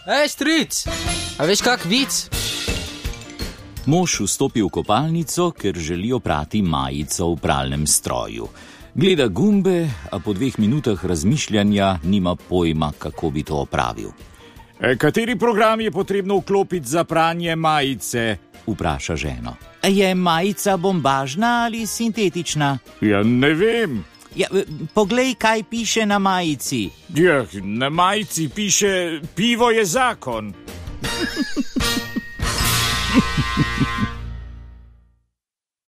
Stric, a veš kak vic? Mož vstopi v kopalnico, ker želi oprati majico v pralnem stroju. Gleda gumbe, a po 2 minutah razmišljanja nima pojma, kako bi to opravil. Kateri program je potrebno vklopiti za pranje majice? Vpraša ženo. Je majica bombažna ali sintetična? Ja, ne vem. Ja, poglej, kaj piše na majici. Ja, na majici piše, pivo je zakon.